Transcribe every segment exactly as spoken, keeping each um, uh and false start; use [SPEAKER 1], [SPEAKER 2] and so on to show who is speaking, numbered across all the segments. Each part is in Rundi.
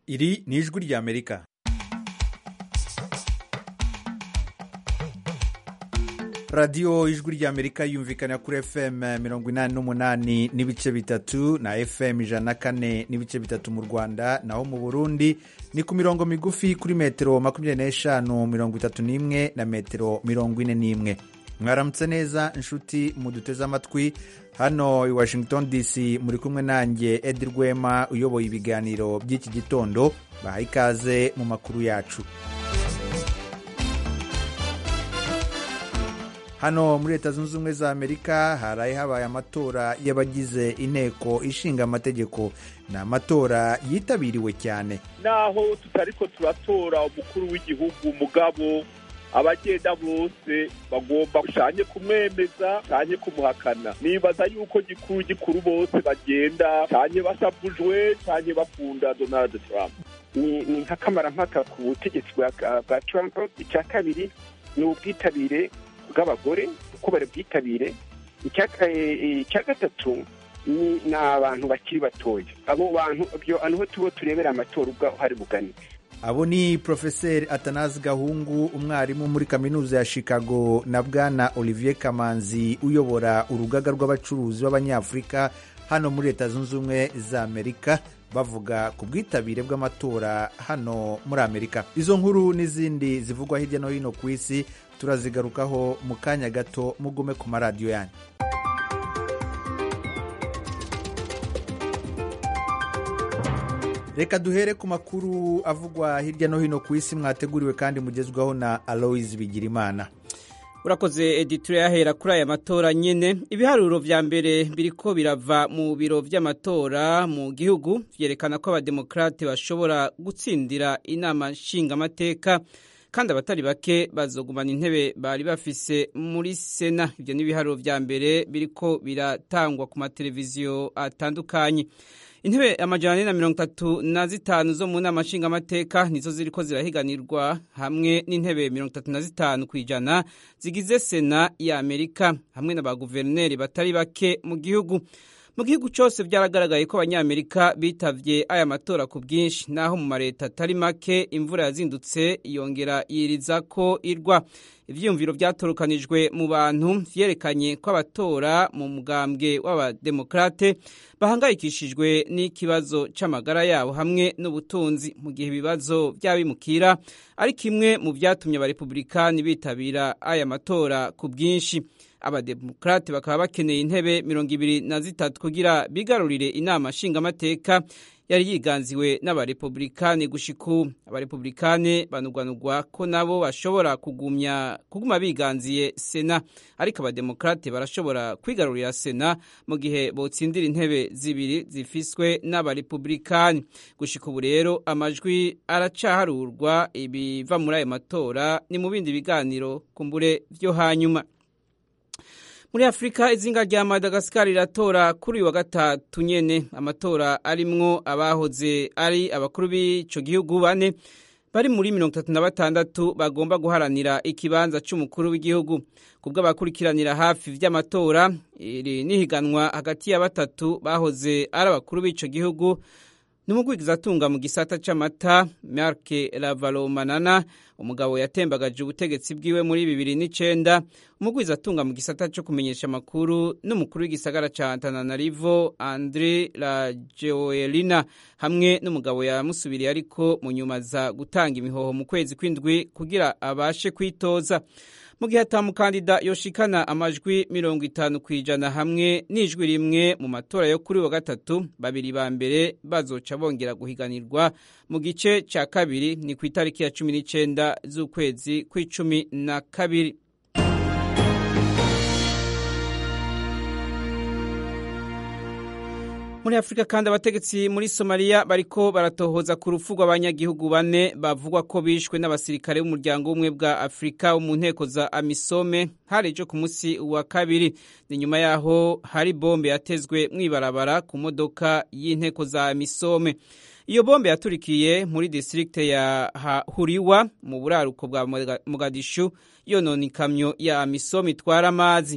[SPEAKER 1] Iri ni ijwi ry'Amerika. radiyo ijwi ry'Amerika yumvikana kuri F M mirongo inani n'umunani n'ibice bitatu na F M ijana na kane n'ibice bitatu mu Rwanda, naho mu Burundi ni ku mirongo migufi kuri metero makumyabiri n'eshanu mirongo itatu n'imwe na metero mirongo ine n'imwe. Mwaramutse neza inshuti muduteze amatwi, hano i Washington D C muri kumwe nanjye Edi Rwema uyoboye ibiganiro by'iki gitondo. Baha ikaze mu makuru yacu. Hano muri Leta Zunze Ubumwe za Amerika haraye habaye amatora y'abagize inteko ishinga amategeko. Ni amatora yitabiriwe cyane.
[SPEAKER 2] Naho tutariko turatora umukuru w'igihugu, mugabo abagenda bose bagomba gushanye kumwemeza cyane kumuhakana. Nibaza yuko gikuru gikuru bose bagenda cyane basabujwe cyane bakunda Donald Trump.
[SPEAKER 3] Ni ni nkakamara mpaka ku butegetsi bwa Trump. Icya kabiri ni ubwitabire bw'abagore uko bari bwitabire. Icya gatatu ni abantu bakiri batoya. Abo bantu byo anuho tubo turebera amatora ubwa hari bugani.
[SPEAKER 1] Abo ni Professeur Atanazi Gahungu, umwarimu muri kaminuza ya Chicago, na Bwana Olivier Kamanzi uyobora urugaga rw'abacuruzi b'Abanyafurika hano muri Leta Zunze Ubumwe za Amerika, bavuga ku bwitabire bw'amatora hano muri Amerika. Izo nkuru n'izindi zivugwa hirya no hino ku isi turazigarukaho mu kanya gato. Mugume ku maradiyo yanyu. Reka duhere ku makuru avugwa hirya no hino ku isi mwateguriwe kandi mugezwaho na Aloise Bigirimana.
[SPEAKER 4] Urakoze editorial yahera kuri aya matora nyene. Ibiharuro vya mbere biriko birava mu biro vy'amatora mu gihugu vyerekana ko abademokrate bashobora gutsindira inama nshinga amateka kandi abatari bake bazogumana intebe bari bafise muri Sena. Ivyo ni ibiharuro vya mbere biriko biratangwa ku mateleviziyo atandukanye. Intebe amajana ane na mirongo itatu na zitanu zo mu nama nshinga amateka nizo ziriko zirahiganirwa hamwe n'intebe mirongo itatu na zitanu kwijana zigize Sena ya Amerika hamwe n'abaguverineri batari bake mu gihugu. Mu gihugu cyose byaragaragaye ko abanyamerika bitavye aya matora ku bwinshi, naho mu mareta atari make imvura yazindutse yongera yiriza ko irwa. Ivyumviro byatorokanijwe mu bantu vyerekanye ko abatora mu mugambwe w'abademokrate bahangayikishijwe n'ikibazo c'amagara yabo hamwe n'ubutunzi, mu gihe ibibazo by'abimukira ari kimwe mu vyatumye abarepublikani bitabira aya matora ku bwinshi. Abademokrate bakaba bakeneye intebe mirongo ibiri na zitatu kugira bigarurire inama nshinga amateka yari yiganziwe n'abarepublikani gushiku. Abarepublikani banugwanugwa ko nabo bashobora kugumya kuguma biganziye Sena, ariko abademokrate barashobora kwigarurira Sena mu gihe botsindira intebe zibiri zifiswe n'abarepublikani. Gushiku ubu rero amajwi aracaharurwa. Ibiva muri ayo matora ni mu bindi biganiro kumbure vyo hanyuma. Muri Afrika izinga rya Madagascar riratora kuri wa gatatu nyene. Amatora arimwo abahoze ari abakuru b'ico gihugu bane bari muri mirongo itatu na batandatu bagomba guharanira ikibanza c'umukuru w'igihugu. Kubwo abakurikiranira hafi vy'amatora, iri nihiganwa hagati ya batatu bahoze ari abakuru b'ico gihugu. Numugwizatunga mu gisata c'amata Marc Ravalomanana, umugabo yatembagaje ubutegetsi bwiwe muri bibiri n'icenda. Umugwizatunga mu gisata cyo kumenyesha amakuru n'umukuru w'igisagara ca Antananarivo Andre Rajoelina hamwe n'umugabo yamusubiriye ariko mu nyuma za gutanga imihoho mu kwezi kw'indwi kugira abashe kwitoza. Mu gihe atamukandida yoshikana amajwi mirongo itanu kwijana hamwe n'ijwi rimwe mu matora yo kuri wa gatatu, babiri ba mbere bazoca bongera guhiganirwa mu gice ca kabiri ni ku itariki ya cumi n'icenda z'ukwezi kw'icumi na kabiri. Muri Afrika kandi abategetsi muri Somalia bariko baratohoza ku rupfu rw'abanyagihugu bane bavugwa ko bishwe n'abasirikare b'umuryango w'ubumwe bwa Afrika wo mu nteko za Amisome hari ejo ku munsi wa kabiri. Ni nyuma yaho hari bombe yatezwe mw'ibarabara ku modoka y'inteko za Amisome. Iyo bombe yaturikiye muri district ya Huriwa mu buraruko bwa Mogadishu yonona ikamyo ya Amisome itwara amazi.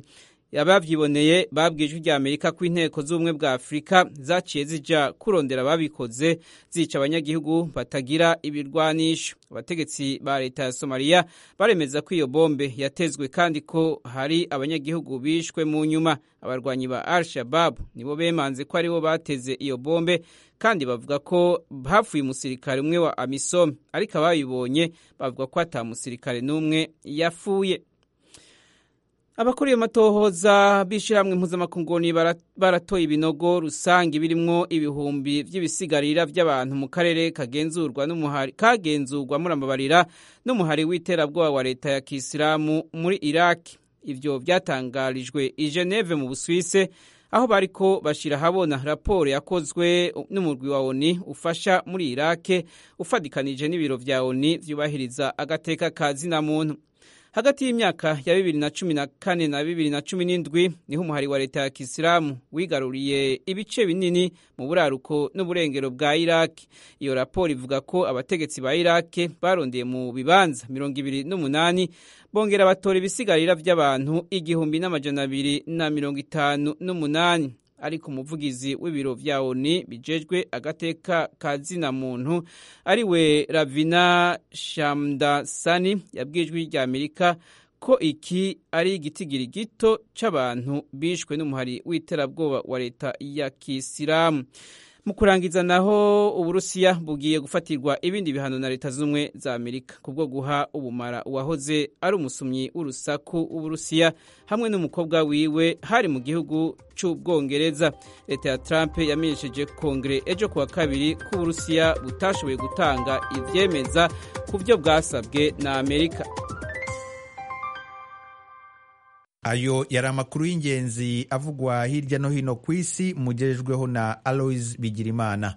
[SPEAKER 4] abavyiboneye babwijwe rya Amerika ko inteko z'ubumwe bwa Afrika zaciye zija kurondera babikoze zica abanyagihugu batagira ibirwanisho. Abategetsi ba leta ya Somalia baremeza ko iyo bombe yatezwe kandi ko hari abanyagihugu bishwe mu nyuma. Abarwanyi ba Al-Shabaab nibo bemanze ko aribo bateze iyo bombe kandi bavuga ko hapfuye umusirikare umwe wa AMISOM, ariko abayibonye bavuga ko ata musirikare n'umwe yapfuye. Abakuriye amatohoza b'ishiramwe mpuzamakungu baratoye ibinogo rusangi birimwo ibihumbi vy'ibisigarira vy'abantu mu karere kagenzurwa n'umuhari kagenzurwa muri amabarira n'umuhari w'iterabwoba wa leta ya Kisilamu muri Iraq. Ivyo vyatangarijwe i Geneve mu Busuwise aho bariko bashira habona raporo yakozwe n'umurwi wa O N U ufasha muri Iraq ufadikanije n'ibiro vya O N U vyubahiriza agateka ka zina muntu. Hagati y'imyaka ya bibiri na cumi na kane na bibiri na cumi n'indwi niho umuhari wa leta ya Kisilamu wigaruriye ibice binini mu buraruko n'uburengero bwa Iraq. Iyo raporo ivuga ko abategetsi ba Iraq barondeye mu bibanza mirongo ibiri n'umunani bongera batora ibisigarira vy'abantu igihumbi n'amajana abiri na mirongo itanu n'umunani. Ariko umuvugizi w'ibiro vya O N U bijejwe agateka ka zina muntu ariwe Ravina Shamdasani yabwijwe rya Amerika ko iki ari igitigiri gito c'abantu bishwe n'umuhari w'iterabwoba wa leta ya Kisilamu. Mu kurangiza naho Uburusiya bugiye gufatirwa ibindi bihano na leta z'umwe za Amerika kubwo guha ubumara uwahoze ari umusumyi w'urusaku Uburusiya hamwe n'umukobwa wiwe hari mu gihugu c'Ubwongereza. Leta ya Trump yamenyesheje Kongere ejo kuwa kabiri ko Uburusiya butashoboye gutanga ivyemeza ku byo bwasabwe na Amerika.
[SPEAKER 1] Ayo yari amakuru y'ingenzi avugwa hirya no hino ku isi mugejejweho na Aloys Bigirimana.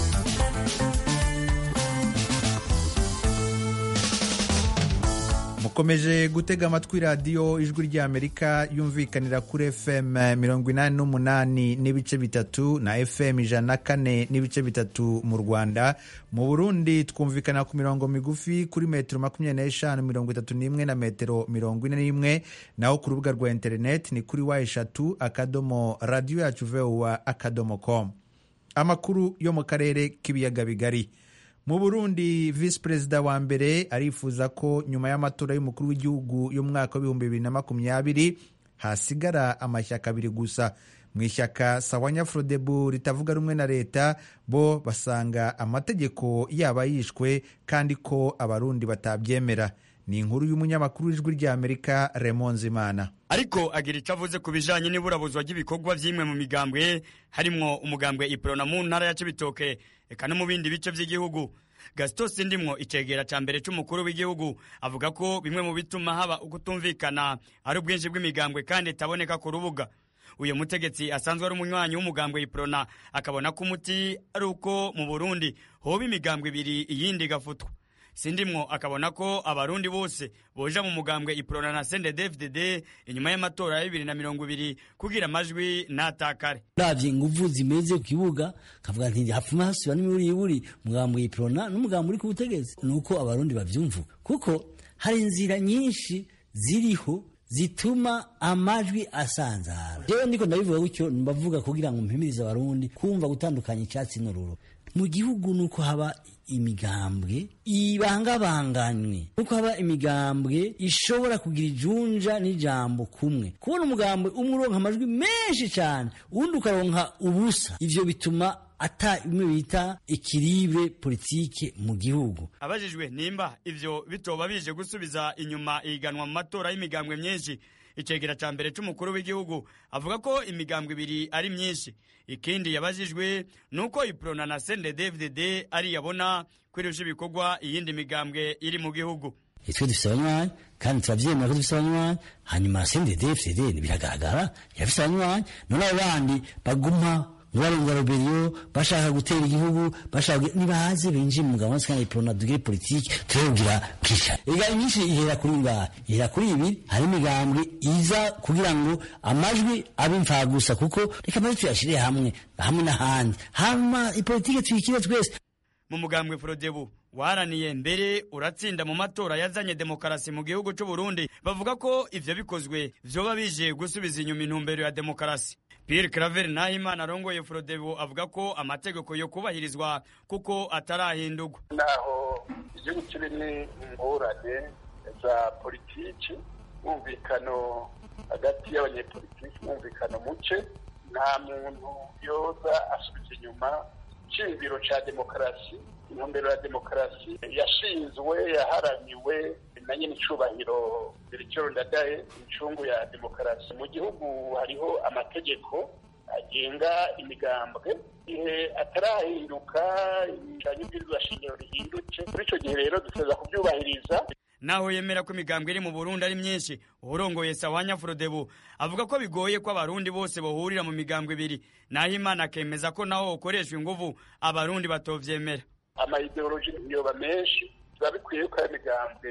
[SPEAKER 1] Mukomeje gutega amatwi radiyo ijwi rya Amerika yumvikanira kuri F M mirongo inani n'umunani n'ibice bitatu na F M ijana na kane n'ibice bitatu mu Rwanda. Mu Burundi twumvikana ku mirongo migufi kuri metero makumyabiri n'eshanu mirongo itatu n'imwe na metero mirongo ine n'imwe, naho ku rubuga rwa internet ni kuri wa eshatu akadomo radio yacu voa akadomo com. Amakuru yo mu karere k'ibiyaga bigari. Mu Burundi Vice Perezida wa mbere arifuza ko nyuma y'amatora y'umukuru w'igihugu y'umwaka w'ibihumbi bibiri na makumyabiri hasigara amashyaka abiri gusa. Mu ishyaka Sawanya Frodebu ritavuga rumwe na leta bo basanga amategeko yaba yishwe kandi ko abarundi batabyemera. Ni inkuru y'umunyamakuru w'ijwi rya Amerika Raymond Zimana.
[SPEAKER 5] Ariko agira icyo avuze ku bijanye n'iburabuzwa ry'ibikorwa vy'imwe mu migambwe harimwo umugambwe Iprona mu ntara ya Cibitoke eka no mu bindi bice vy'igihugu. Gaston Sindimwo icegera ca mbere c'umukuru w'igihugu avuga ko bimwe mu bituma haba ukutumvikana ari ubwinshi bw'imigambwe kandi itaboneka ku rubuga. Uyo mutegetsi asanzwe ari umunywanyi w'umugambwe Iprona akabona ko umuti ari uko mu Burundi hoba imigambwe ibiri iyindi gafutwa. Sindimwo akabona ko abarundi bose boja mu mugambwe Iprona na C N D D F D D inyuma y'amatora ya bibiri na mirongo ibiri kugira amajwi natakare.
[SPEAKER 6] Ravye inguvu zimeze ku kibuga kavuga nti hapfuma hasiba n'imuri iburi mugambwe Iprona n'umugambwe uri ku butegetsi, nuko abarundi bavyumvuka kuko hari inzira nyinshi ziriho zituma amajwi asanzara. Jewe ndiko ndabivuga gutyo mbavuga kugira ngo mpimirize abarundi kumva gutandukanya icyatsi n'ururo. Mu gihugu nuko haba imigambwe ibangabanganywe, nuko haba imigambwe ishobora kugira ijunja n'ijambo kumwe. Kubona umugambwe umwe uronka amajwi menshi cyane uwundi ukaronka ubusa, ivyo bituma ata imwe bita ekilibre politike mu gihugu.
[SPEAKER 5] Abajijwe nimba ivyo bitoba bije gusubiza inyuma iganwa mu matora y'imigambwe myinshi, icegera ca mbere c'umukuru w'igihugu avuga ko imigambwe ibiri ari myinshi. Ikindi yabajijwe nuko Iprona na C N D D F D D ari yabona kwirusha ibikorwa iyindi migambwe iri mu gihugu.
[SPEAKER 6] Itwe dufise abanywanyi kandi turavyemera ko dufise abanywanyi, hanyuma C N D D F D D biragaragara yafise abanywanyi, none abandi baguma Ngwarenga Robelio bashaka gutera igihugu, bashaka nibaze binjira mu mugabo kandi Iprona dugire politike tugira kisha. Ega nyinshi ihera kuri nga, ihera kuri ibi hari imigambwe iza kugira ngo amajwi abe mfagusa kuko reka maze tuyashire hamwe hamwe n'ahandi. Hama ipolitike tuyikire twese.
[SPEAKER 5] Mu mugambwe Frodebu waraniye mbere uratsinda mu matora yazanye demokarasi mu gihugu cy'u Burundi bavuga ko ivyo bikozwe vyoba bije gusubiza inyuma intumbero ya demokarasi. Pierre Claver Nahimana arongoye Frodebu avuga ko amategeko yo kubahirizwa kuko atarahindurwa.
[SPEAKER 7] Naho igihugu kirimo ingorane za politiki, mwumvikano hagati y'abanyepolitiki, mwumvikano muke, nta muntu yoza asubiza inyuma shingiro ca demokarasi. Intumbero ya demokarasi yashinzwe yaharaniwe na nyine icubahiro Melchior Ndadaye, incungu ya demokarasi. Mu gihugu hariho amategeko agenga imigambwe, ihe atarahinduka ibijanye n'ibwirizwa shingiro rihinduke. Muri ico gihe rero duteza kubyubahiriza.
[SPEAKER 5] Naho yemera ko imigambwe iri mu Burundi ari myinshi, urongoye Sawanya Frodebu avuga ko bigoye ko abarundi bose bohurira mu migambwe ibiri. Nahimana akemeza ko naho ukoreshwa inguvu abarundi batovyemera.
[SPEAKER 7] Ama ideology niyoba menshi, babikwiye ko imigambwe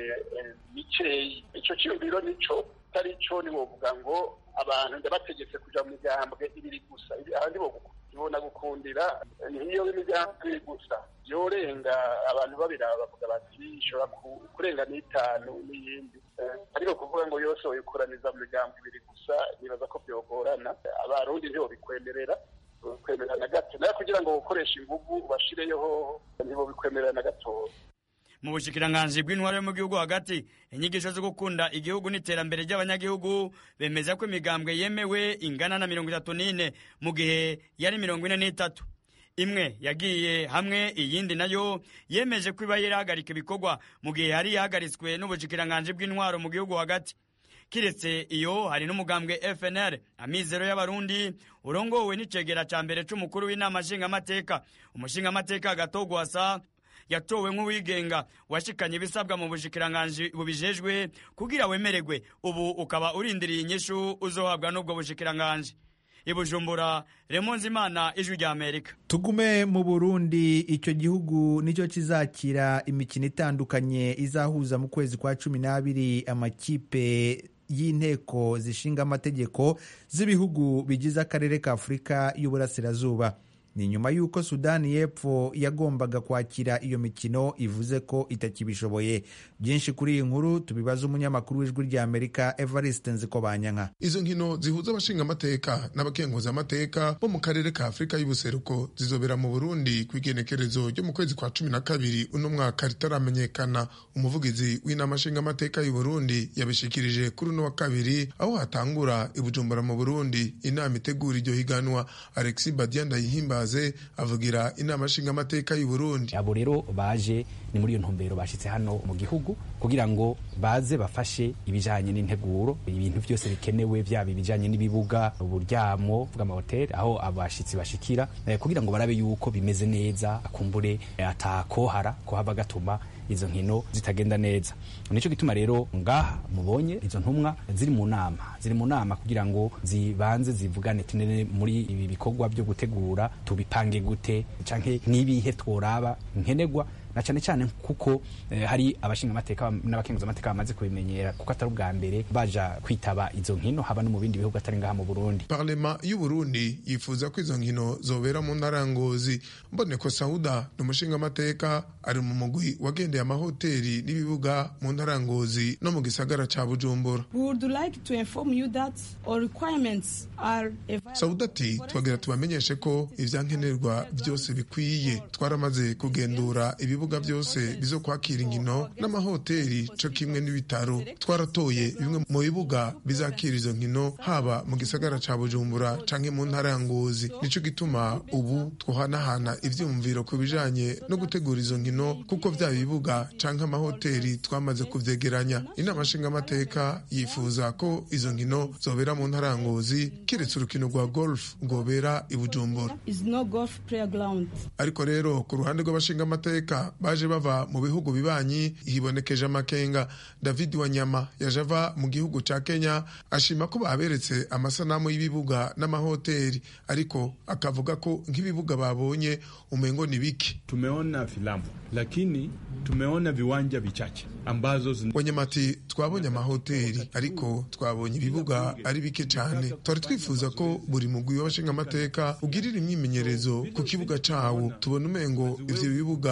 [SPEAKER 7] mikeyi. Ico cyumviro nico tari cyo ni wovuga ngo abantu ndabategetse kuja mu migambwe ibiri gusa, abandi bo ibona gukundira niyo imigambwe gusa yorenga abantu babiraba bavuga bati ishobora kurenga n'itanu n'iyindi, ariko kuvuga ngo yose oyikoraniza mu migambwe ibiri gusa nibaza ko byogorana. Abarundi ntibo bikwemerera kwemerera na gato, nayo kugira ngo ukoreshe inguvu bashireyeho nibo bikwemerera na gato.
[SPEAKER 5] Mu bushikiranganje bw'intwaro yo mu gihugu hagati, inyigisho zo gukunda igihugu n'iterambere ry'abanyagihugu bemeza ko imigambwe yemewe ingana na mirongo itatu n'ine mu gihe yari mirongo ine n'itatu. Imwe yagiye hamwe, iyindi nayo yemeje ko iba yarahagarika ibikorwa mu gihe hari yahagaritswe n'ubushikiranganje bw'intwaro mu gihugu hagati. Kiretse iyo hari n'umugambwe F N L Amizero y'Abarundi urongowe n'icegera ca mbere c'umukuru w'inama nshingamateka. Umushingamateka Gatogwasa yatowe nk'uwigenga washikanye ibisabwa mu bushikiranganje bubijejwe kugira wemererwe, ubu ukaba urindiriye inyishu uzohabwa n'ubwo bushikiranganje. Ibujumbura, Remonzi Imana, Ijwi rya Amerika.
[SPEAKER 1] Tugume mu Burundi, icyo gihugu nicyo kizakira imikino itandukanye izahuza mu kwezi kwa cumi n'abiri amakipe y'inteko zishinga amategeko z'ibihugu bigize akarere ka Afurika y'Uburasirazuba. Ni nyuma y'uko Sudani y'Epfo yagombaga kwakira iyo mikino ivuze ko itakibishoboye. Byinshi kuri iyi nkuru tubibaza umunyamakuru w'Ijwi rya Amerika Evariste Nzikobanyanka.
[SPEAKER 8] Izo nkino zihuza abashinga amateka n'abakenguza amateka bo mu karere ka Afurika y'Ubuseruko zizobera mu Burundi ku igenekerezo ryo mu kwezi kwa cumi na kabiri uno mwaka ritaramenyekana. Umuvugizi w'inama nshinga amateka y'u Burundi yabishikirije kuri uno wa kabiri aho hatangura i Bujumbura mu Burundi inama itegura iryo higanwa. Alexis Badianda yihimba avugira inama nshinga amateka y'u Burundi.
[SPEAKER 9] Abo rero baje ni muri iyo ntumbero bashitse hano mu gihugu kugira ngo baze bafashe ibijanye n'integuro, ibintu byose bikenewe, byaba ibijanye n'ibibuga, uburyamo bw'amahoteli aho abashitsi bashikira, eh, kugira ngo barabe yuko bimeze neza, akumbure eh, atakohara ko hava gatuma izo nkino zitagenda neza. Nico gituma rero ngaha mubonye izo ntumwa ziri mu nama ziri mu nama kugira ngo zibanze zivugane tinene muri ibi bikorwa byo gutegura tubipange gute canke nibihe tworaba nkenegwa, na cyane cyane kuko eh, hari abashinga amateka n'abakenguza amateka bamaze kubimenyera kuko atari ubwa mbere baja kwitaba izo nkino haba no mu bindi bihugu atari ngaha mu Burundi.
[SPEAKER 8] Parlement y'u Burundi yifuza ko izo nkino zobera mu Ntarangozi. Mboneko Sauda n'umushinga amateka ari mu mugwi wagendeye amahoteli n'ibibuga mu Ntarangozi no mu gisagara ca Bujumbura.
[SPEAKER 10] We would like to inform you that all requirements are
[SPEAKER 8] Sauda ati twagira tubamenyeshe ko ivyankenerwa byose bikwiye. Twaramaze kugendura ibi ibibuga byose bizo kwakira inkino n'amahoteli co kimwe n'ibitaro. Twaratoye bimwe mu bibuga bizakira izo nkino haba mu gisagara ca Bujumbura canke mu ntara ya Ngozi. Nico gituma ubu twohanahana ivyumviro ku bijanye no gutegura izo nkino kuko vya bibuga canke amahoteli twamaze kuvyegeranya. Inama nshinga amateka yifuza ko izo nkino zobera mu ntara ya Ngozi kiretse urukino rwa golf rwobera i Bujumbura.
[SPEAKER 10] Is no golf prayer ground.
[SPEAKER 8] Ariko rero ku ruhande rw'abashinga amateka baje bava mu bihugu bibanyi hibonekeje amakenga. David Wanyama yajava mu gihugu ca Kenya ashima ko baberetse amasanamu y'ibibuga n'amahoteli, ariko akavuga ko nk'ibibuga babonye umengo ni biki.
[SPEAKER 11] Tumeona filamu lakini tumeona viwanja vichache ambazo zin...
[SPEAKER 8] Wanyama ati twabonye amahoteli ariko twabonye ibibuga ari bike cyane. Twari twifuza ko buri mugwi w'abashinga amateka ugirira imyimenyerezo ku kibuga cawo. Tubona umengo ivyo bibuga ntibizo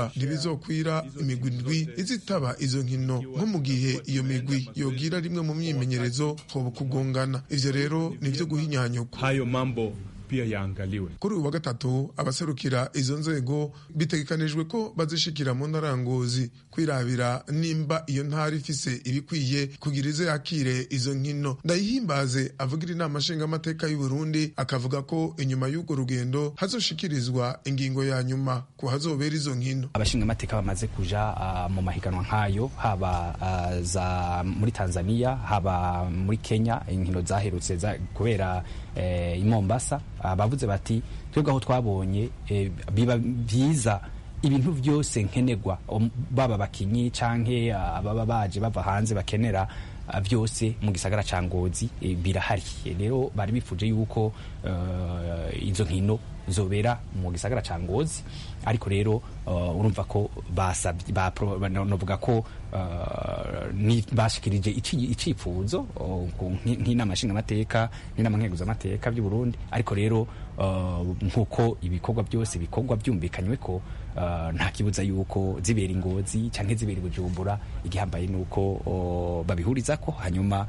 [SPEAKER 8] hazokwira imigwi indwi izitaba izo nkino nko mu gihe iyo migwi yogira rimwe mu myimenyerezo hoba kugongana. Ivyo rero nivyo guhinyanyuka.
[SPEAKER 11] Hayo mambo pia yaangaliwe.
[SPEAKER 8] Kuri uwa gatatu abaserukira izo nzego bitegekanijwe ko bazishikira mu ntara Ngozi kwirabira nimba iyo ntara ifise ibikwiye kugira ize yakire izo nkino. Ndayihimbaze avugira inama nshinga amateka y'u Burundi akavuga ko inyuma y'ugo rugendo hazoshikirizwa ingingo ya nyuma ku hazobera izo nkino.
[SPEAKER 9] Abashinga amateka bamaze kuja uh, mu mahiganwa nkayo haba uh, za muri Tanzania haba muri Kenya inkino zaherutse za kubera eh, i Mombasa. Bavuze bati twebwe aho twabonye biba byiza ibintu byose nkenerwa baba bakinyi canke ababa baje bava hanze bakenera byose mu gisagara ca Ngozi birahari. Rero bari bifuje yuko uh, izo nkino zobera mu gisagara ca Ngozi, ariko rero uh, urumva ko basabye novuga ko uh, ni bashikirije icifuzo nk'inama nshinga amateka n'inama nkeguza amateka by'u Burundi, ariko rero uh, nkuko ibikorwa byose bikorwa byumvikanywe ko uh, nta kibuza yuko zibera Ngozi canke zibera Bujumbura, igihambaye nuko uh, babihuriza ko hanyuma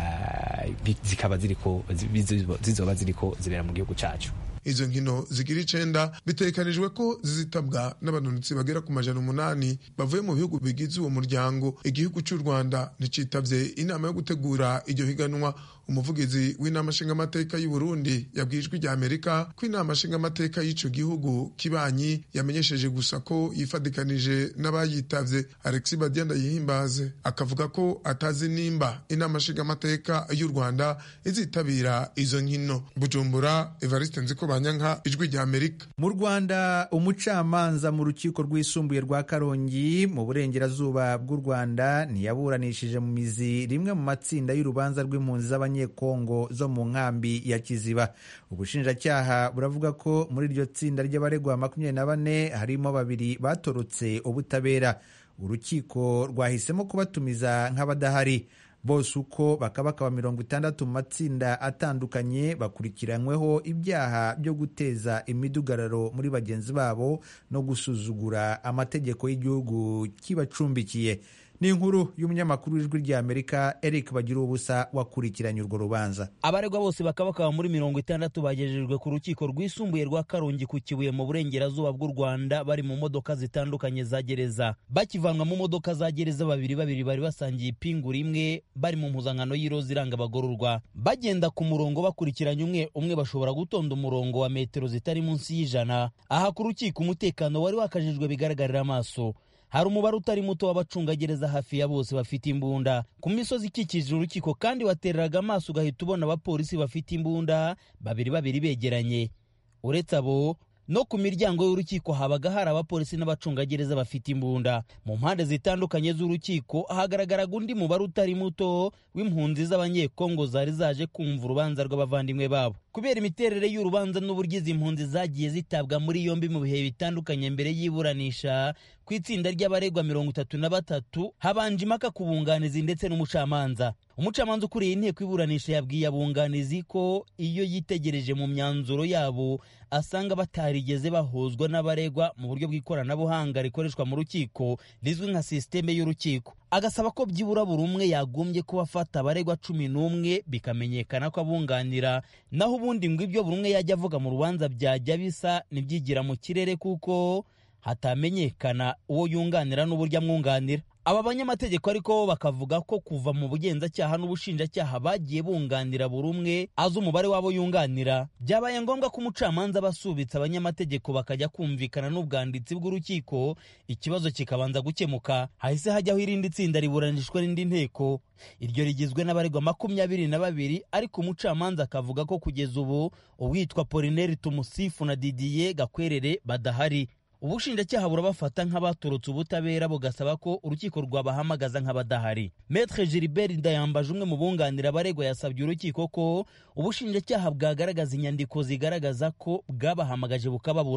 [SPEAKER 9] uh, zikaba ziriko zizoba ziriko zibera mu gihugu cacu.
[SPEAKER 8] Izo nkino zigira icenda bitekanijwe ko zizitabwa n'abanonotsi bagera ku majana umunani bavuye mu bihugu bigize uwo muryango. Igihugu cy'u Rwanda nticitavye inama yo gutegura iryo higanwa. Umuvugizi w'inama nshinga amateka y'u Burundi yabwijwe rya Amerika ko inama nshinga amateka y'ico gihugu kibanyi yamenyesheje gusa ko yifadikanije n'abayitavye. Alexis Badianda yihimbaze akavuga ko atazi nimba inama nshinga amateka y'u Rwanda izitabira izo nkino. Bujumbura, Evariste Nziko Banyanka, ijwi rya Amerika.
[SPEAKER 1] Mu Rwanda, umucamanza mu rukiko rwisumbuye rwa Karongi mu burengerazuba bw'u Rwanda ntiyaburanishije mu mizi rimwe mu matsinda y'urubanza rw'impunzi z'abanyekongo zo mu nkambi ya Kiziba. Ubushinjacyaha buravuga ko muri iryo tsinda ry'abaregwa makumyabiri na bane harimo babiri batorotse ubutabera. Urukiko rwahisemo kubatumiza nk'abadahari. Bose uko bakaba bakaba mirongo itandatu mu matsinda atandukanye bakurikiranyweho ibyaha byo guteza imidugararo muri bagenzi babo no gusuzugura amategeko y'igihugu kibacumbikiye. Ni inkuru y'umunyamakuru w'ijwi rya Amerika Eric Bagiruwubusa wakurikiranye urwo rubanza.
[SPEAKER 12] Abaregwa bose bakaba bakaba muri mirongo itandatu bagejejwe ku rukiko rwisumbuye rwa Karongi ku Kibuye mu burengerazuba bw'u Rwanda bari mu modoka zitandukanye za gereza. Bakivanwa mu modoka za gereza babiri babiri bari basangiye ipingu rimwe bari mu mpuzankano y'iroza iranga abagororwa. Bagenda ku murongo bakurikiranye umwe umwe bashobora gutonda umurongo wa metero zitari munsi y'ijana. Aha ku rukiko umutekano wari wakajijwe bigaragarira amaso. Hari umubare utari muto w'abacungagereza hafi ya bose bafite imbunda. Ku misozi ikikije urukiko kandi watereraga amaso ugahita ubona abapolisi bafite imbunda babiri babiri begeranye. Uretse abo no ku miryango y'urukiko habaga hari abapolisi n'abacungagereza bafite imbunda. Mu mpande zitandukanye z'urukiko hagaragaraga undi mubare utari muto w'impunzi z'abanyekongo zari zaje kumva urubanza rw'abavandimwe babo. Kubera imiterere y'urubanza n'uburyo izi impunzi zagiye zitabwa muri yombi mu bihe bitandukanye mbere y'iburanisha, ku itsinda ry'abaregwa mirongo itatu na batatu habanje impaka ku bunganizi ndetse n'umucamanza. Umucamanza ukuriye inteko iburanisha yabwiye abunganizi ko iyo yitegereje mu myanzuro yabo asanga batarigeze bahozwa n'abaregwa mu buryo bw'ikoranabuhanga rikoreshwa mu rukiko rizwi nka systeme y'urukiko. Agasaba ko byibura buri umwe yagombye kuba afata abaregwa cumi n'umwe bikamenyekana ko abunganira, naho ubundi ngo ibyo buri umwe yajya avuga mu rubanza byajya bisa nibyigira mu kirere kuko hatamenyekana uwo yunganira n'uburyo amwunganira. Aba banyamategeko ariko bakavuga ko kuva mu bugenzacyaha n'ubushinjacyaha bagiye bunganira buri umwe azi umubare wabo yunganira. Byabaye ngombwa ko umucamanza basubitsa abanyamategeko bakajya kumvikana n'ubwanditsi bw'urukiko, ikibazo kikabanza gukemuka. Hahise hajyaho irindi tsinda riburanishwa n'indi nteko. Iryo rigizwe n'abaregwa makumyabiri na babiri, ariko umucamanza akavuga ko kugeza ubu uwitwa Polinaire Tumusifu na Didier Gakwerere badahari. Ubushinjacyaha burabafata nk'abatorotse ubutabera bugasaba ko urukiko rwabahamagaza nk'abadahari. Maître Gilbert Ndayambaje umwe mu bunganira abaregwa yasabye urukiko ko ubushinjacyaha bwagaragaza inyandiko zigaragaza ko bwabahamagaje bukababura.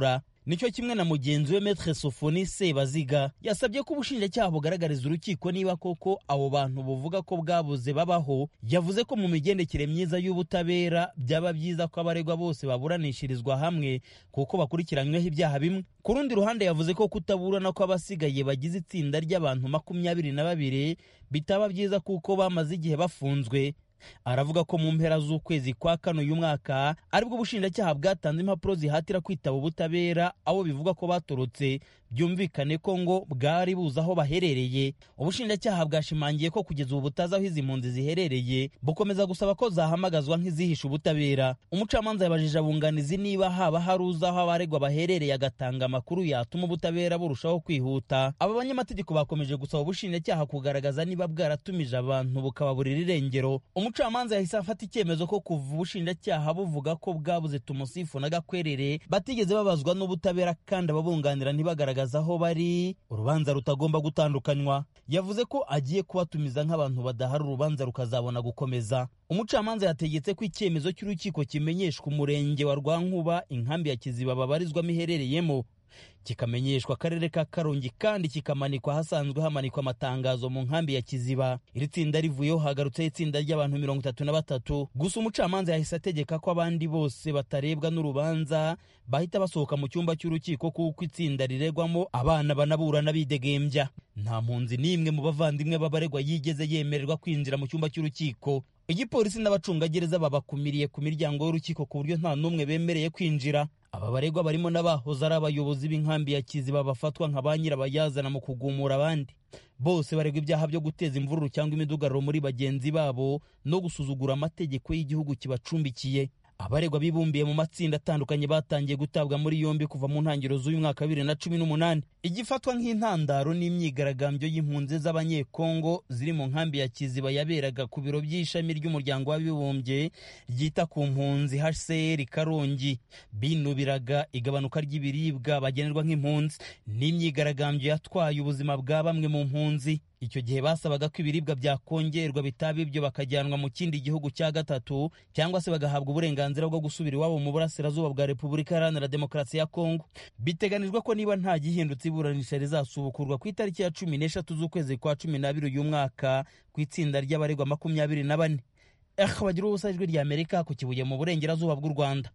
[SPEAKER 12] nicyo kimwe na mugenzi we Maître Sofoni Sebaziga yasabye ko ubushinjacyaha bugaragariza urukiko niba koko abo bantu buvuga ko bwabuze babaho. Yavuze ko mu migendekere myiza y'ubutabera byaba byiza ko abaregwa bose baburanishirizwa hamwe kuko bakurikiranyweho ibyaha bimwe. Ku rundi ruhande yavuze ko kutaburana ko abasigaye bagize itsinda ry'abantu makumyabiri na babiri bitaba byiza kuko bamaze igihe bafunzwe. Aravuga ko mu mpera z'ukwezi kwa kane uyu mwaka aribwo ubushinjacyaha bwatanze impapuro zihatira kwitaba ubutabera abo bivuga ko batorotse, byumvikane ko ngo bwari buza aho baherereye. Ubushinjacyaha bwashimangiye ko kugeza ubu butazi aho izi mpunzi ziherereye, bukomeza gusaba ko zahamagazwa nk'izihisha ubutabera. Umucamanza yabajije abunganizi niba haba hari uza aho abaregwa baherereye agatanga amakuru yatuma ubutabera burushaho kwihuta. Aba banyamategeko bakomeje gusaba ubushinjacyaha kugaragaza niba bwaratumije abantu bukababurira irengero. Umucamanza yahise afata icyemezo ko kuva ubushinjacyaha buvuga ko bwabuze Tumusifu na Gakwerere batigeze babazwa n'ubutabera kandi ababunganira ntibagaragaza aho bari, urubanza rutagomba gutandukanywa. Yavuze ko agiye kubatumiza nk'abantu badahari urubanza rukazabona gukomeza. Umucamanza yategetse ko icyemezo cy'urukiko kimenyeshwa umurenge wa Rwankuba inkambi ya Kiziba babarizwamo iherereyemo, kikamenyeshwa akarere ka Karongi kandi kikamanikwa hasanzwe hamanikwa amatangazo mu nkambi ya Kiziba. Iri tsinda rivuyeho hagarutse itsinda ry'abantu mirongo itatu na batatu. Gusa umucamanza yahise ategeka ko abandi bose batarebwa n'urubanza bahita basohoka mu cyumba cy'urukiko kuko itsinda riregwamo abana banaburana bidegembya. Nta mpunzi n'imwe mu bavandimwe b'abaregwa yigeze yemererwa kwinjira mu cyumba cy'urukiko. Igipolisi n'abacungagereza babakumiriye ku miryango y'urukiko ku buryo nta n'umwe bemereye kwinjira. Aba baregwa barimo n'abahoze ari abayobozi b'inkambi ya Kiziba bafatwa nka ba nyirabayazana mu kugumura abandi. Bose baregwa ibyaha byo guteza imvururu cyangwa imidugararo muri bagenzi babo no gusuzugura amategeko y'igihugu kibacumbikiye. Abaregwa bibumbiye mu matsinda atandukanye batangiye gutabwa muri yombi kuva mu ntangiriro z'uyu mwaka wa bibiri na cumi n'umunani. Igifatwa nk'intandaro n'imyigaragambyo y'impunzi z'abanyekongo ziri mu nkambi ya Kiziba yaberaga ku biro by'ishami ry'umuryango w'abibumbye ryita ku mpunzi H C R Karongi, binubiraga igabanuka ry'ibiribwa bagenerwa nk'impunzi n'imyigaragambyo yatwaye ubuzima bwa bamwe mu mpunzi. Icyo gihe basabaga ko ibiribwa byakongerwa bitaba ibyo bakajyanwa mu kindi gihugu cya gatatu cyangwa se bagahabwa uburenganzira bwo gusubira iwabo mu burasirazuba bwa Repubulika Iharanira Demokarasi ya Kongo. Biteganijwe ko niba nta gihindutse iburanisha rizasubukurwa ku itariki ya cumi n'eshatu z'ukwezi kwa cumi n'abiri uyu mwaka ku itsinda ry'abaregwa makumyabiri na bane. Eh, bagira ubusa ijwi rya Amerika ku Kibuye mu burengerazuba bw'u Rwanda.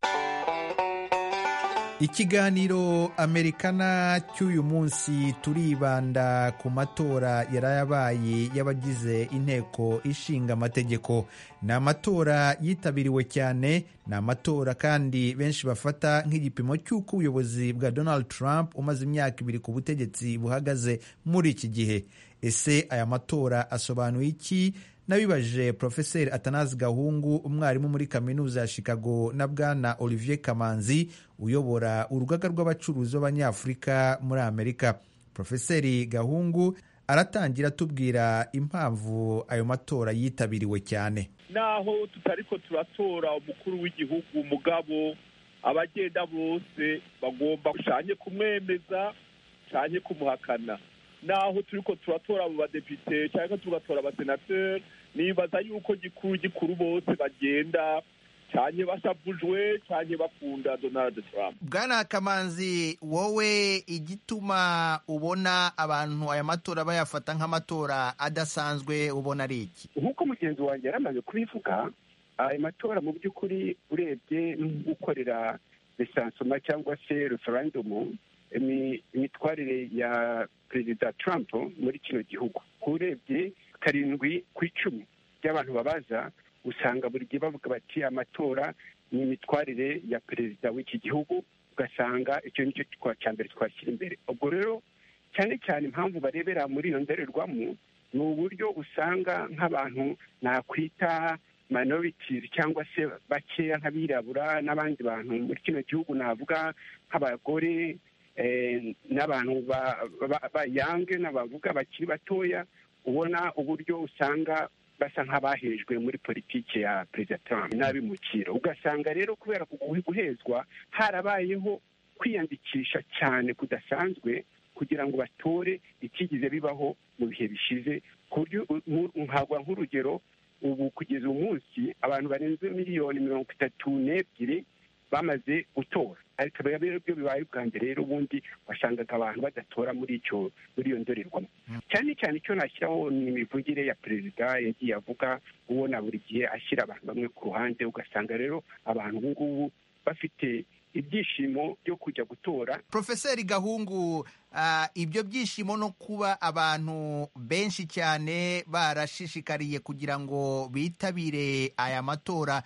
[SPEAKER 1] Ikiganiro Amerikana cy'uyu munsi turibanda ku matora yarayabaye y'abagize inteko ishinga amategeko. Ni amatora yitabiriwe cyane, ni amatora kandi benshi bafata nk'igipimo cy'uko ubuyobozi bwa Donald Trump umaze imyaka ibiri ku butegetsi buhagaze muri iki gihe. Ese aya matora asobanuye iki? Nabibaje Profeseri Atanazi Gahungu, umwarimu muri kaminuza ya Chicago, na Bwana Olivier Kamanzi uyobora urugaga rw'abacuruzi b'Abanyafurika muri Amerika. Profeseri Gahungu aratangira atubwira impamvu ayo matora yitabiriwe cyane.
[SPEAKER 2] Naho tutariko turatora umukuru w'igihugu, mugabo abagenda bose bagomba gushanye kumwemeza cyane kumuhakana. Naho turiko turatora abo badepite cyangwa tugatora abasenateri, nibaza yuko gikuru gikuru bose bagenda cyane bashavujwe cyane bakunda Donald Trump.
[SPEAKER 1] Bwana Kamanzi, wowe igituma ubona abantu aya matora bayafata nk'amatora adasanzwe ubona ari iki?
[SPEAKER 3] Nk'uko mugenzi wanjye yaramaze kubivuga, aya matora mu by'ukuri urebye gukorera resansoma cyangwa se referendum imitwarire ya Perezida Trump muri kino gihugu, urebye karindwi ku icumi by'abantu babaza usanga buri gihe bavuga bati amatora ni imitwarire ya perezida w'iki gihugu, ugasanga icyo nicyo cya mbere twashyira imbere. Ubwo rero cyane cyane impamvu barebera muri iyo ndorerwamo ni uburyo usanga nk'abantu nakwita minorities cyangwa se bakeya nk'abirabura n'abandi bantu muri kino gihugu, navuga nk'abagore n'abantu bayange n'abavuga bakiri batoya, ubona uburyo usanga basa nk'abahejwe muri politiki ya Perezida Trump n'abimukira. Ugasanga rero kubera guhezwa harabayeho kwiyandikisha cyane kudasanzwe kugira ngo batore ikigize bibaho mu bihe bishize, ku buryo nkagwa nk'urugero ubu kugeza umunsi abantu barenze miliyoni mirongo itatu n'ebyiri bamaze gutora. ariko rero byo bibaye bwa mbere rero ubundi wasangaga abantu badatora muri icyo muri iyo ndorerwamo. cyane cyane icyo nashyiraho ni imivugire ya perezida yagiye avuga, ubona buri gihe ashyira abantu bamwe ku ruhande, ugasanga rero abantu ubu ngubu bafite ibyishimo byo kujya gutora.
[SPEAKER 1] Profeseri Gahungu, uh, ibyo byishimo no kuba abantu benshi cyane barashishikariye kugira ngo bitabire aya matora,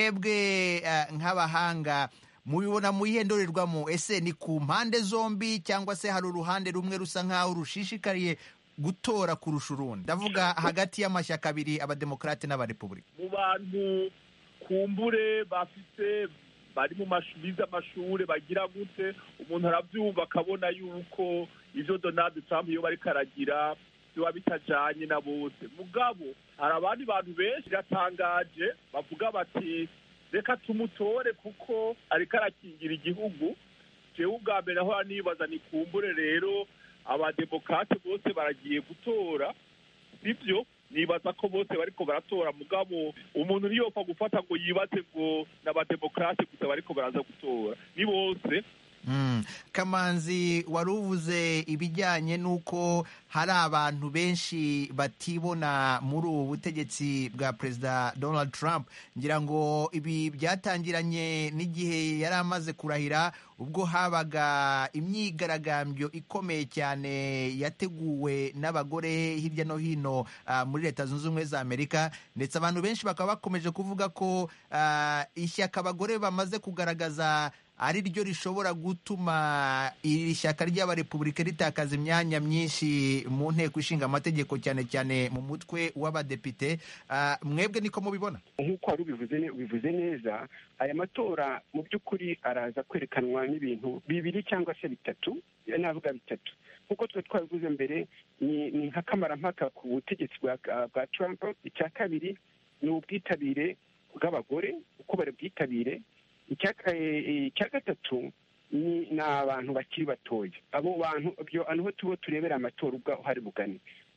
[SPEAKER 1] mwebwe uh, nk'abahanga mubibona mu iyihe ndorerwamo? Ese ni ku mpande zombi cyangwa se hari uruhande rumwe rusa nk'aho rushishikariye gutora kurusha urundi? Ndavuga hagati y'amashyaka abiri, abademokrate n'abarepubulika.
[SPEAKER 2] Mu bantu kumbure bafite bari mu bize amashuri bagira gute, umuntu arabyumva akabona yuko ivyo Donald Trump iyo bari karagira biba bitajanye na bose. Mugabo hari abandi bantu benshi biratangaje bavuga bati reka tumutore kuko ariko arakingira igihugu. Jewe ubwa mbere aho nibaza ni kumbure rero abademokrate bose baragiye gutora, sivyo? Nibaza ko bose bariko baratora, mugabo umuntu niyopfa gufata ngo yibaze ngo n'abademokrate gusa bariko baraza gutora, ni bose.
[SPEAKER 1] Mm. Kamanzi, wari uvuze ibijyanye n'uko hari abantu benshi batibona muri ubu butegetsi bwa Perezida Donald Trump. Ngira ngo ibi byatangiranye n'igihe yari amaze kurahira, ubwo habaga imyigaragambyo ikomeye cyane yateguwe n'abagore hirya no hino uh, muri Leta Zunze Ubumwe za Amerika, ndetse abantu benshi bakaba bakomeje kuvuga ko uh, ishyaka abagore bamaze kugaragaza ari ryo rishobora gutuma iri shyaka ry'abarepubulika ritakaza imyanya myinshi mu nteko ishinga amategeko, cyane cyane mu mutwe w'abadepite. Uh, mwebwe niko mubibona?
[SPEAKER 3] Nk'uko wari ubivuze bivuze neza, aya matora mu by'ukuri araza kwerekanwa n'ibintu bibiri cyangwa se bitatu, navuga bitatu. Nk'uko twe twabivuze mbere, ni, ni nk'akamarampaka ku butegetsi bwa, bwa Trump. Icya kabiri ni ubwitabire bw'abagore, uko bari bwitabire. Icya gatatu ni abantu bakiri batoya. Abo bantu byo aho tubo turebera amatora ubwo hari bugani.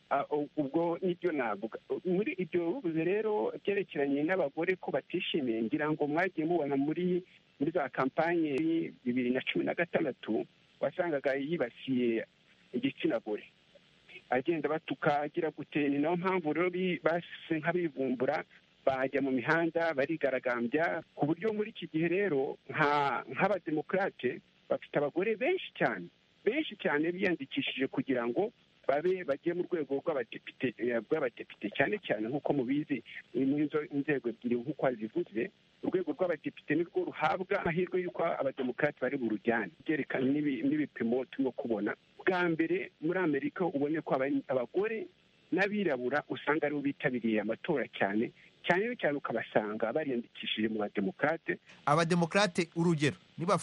[SPEAKER 3] Ubwo nibyo navuga. Muri ibyo bivuze rero byerekeranye n'abagore ko batishimiye, ngira ngo mwagiye mubona muri muri za kampanye bibiri na cumi na gatandatu wasangaga yibasiye igitsina gore, agenda batuka agira gute. Ni nayo mpamvu rero base nk'abivumbura bajya mu mihanda barigaragambya, ku buryo muri iki gihe rero nk'abademokrate bafite abagore benshi cyane benshi cyane biyandikishije kugira ngo babe bagiye mu rwego rw'abadepite rw'abadepite cyane cyane nk'uko mubizi muri inzego ebyiri nk'uko zivuze. Urwego rw'abadepite nirwo ruhabwa amahirwe y'uko abademokrate bari burujyane, byerekana n'ibipimo turimo kubona. Bwa mbere muri Amerika ubone ko abagore n'abirabura usanga aribo bitabiriye amatora cyane cyane cyane, ukabasanga bariyandikishije mu bademokrate.
[SPEAKER 1] Abademokrate urugero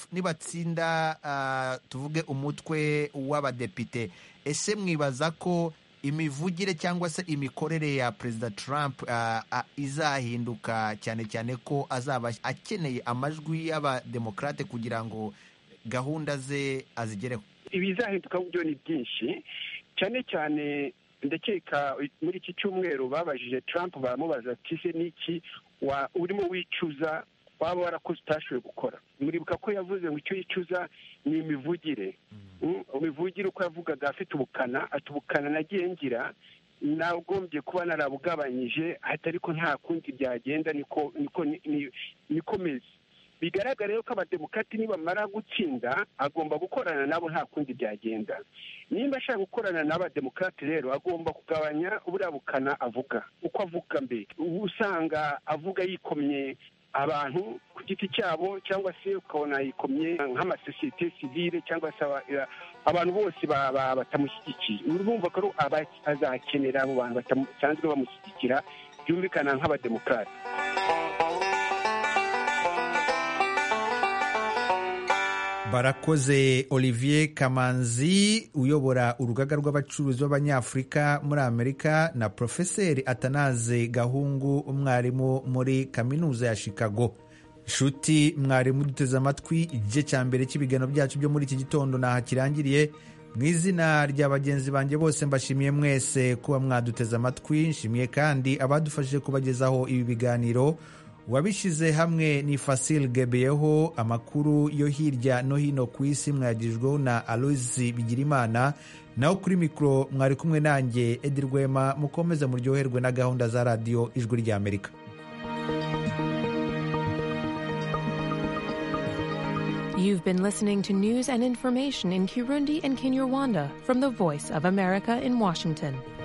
[SPEAKER 1] nibatsinda uh, tuvuge umutwe w'abadepite, ese mwibaza ko imivugire cyangwa se imikorere ya Perezida Trump uh, uh, izahinduka, cyane cyane ko azaba akeneye amajwi y'abademokrate kugira ngo gahunda ze azigereho?
[SPEAKER 3] Ibizahinduka byo ni byinshi, cyane cyane ndakeka muri iki cyumweru babajije Trump, baramubaza ati se niki urimo wicuza waba warakoze utashoboye gukora. Muribuka ko yavuze ngo icyo yicuza ni imivugire. Imivugire uko yavugaga afite ubukana, atubukana nagiye ngira nagombye kuba narabugabanyije, ariko nta kundi byagenda, niko niko nikomeze. Bigaragara rero ko abademokrati nibamara gutsinda agomba gukorana nabo, nta kundi byagenda. Nimba ashaka gukorana n'abademokrati rero agomba kugabanya uburiya bukana avuga, uko avuga mbere. Ubu usanga avuga yikomye abantu ku giti cyabo, cyangwa se ukabona yikomye nk'amasosiyete sivile cyangwa se abantu bose batamushyigikiye. Urumva ko azakenera abo bantu batasanzwe bamushyigikira, byumvikana nk'abademokrati.
[SPEAKER 1] Barakoze Olivier Kamanzi uyobora urugaga rw'abacuruzi b'Abanyafurika muri Amerika, na Profeseri Atanaze Gahungu umwarimu muri Kaminuza ya Chicago. Shuti mwarimu duteze amatwi, igice cya mbere cy'ibiganiro byacu byo muri iki gitondo naha kirangiriye. Mu izina rya bagenzi banjye bose mbashimiye mwese kuba mwaduteze amatwi. Nshimiye kandi abadufashije kubagezaho ibi biganiro, wabishyize hamwe ni Fasil Gebeyeho. Amakuru yo hirya no hino ku isi mwagijweho na Aloisi Bigirimana, naho kuri mikoro mwari kumwe nanjye Edi Rwema. Mukomeze muryoherwe na gahunda za radiyo Ijwi ry'Amerika.
[SPEAKER 13] You've been listening to news and information in Kirundi and Kinyarwanda from the Voice of America in Washington.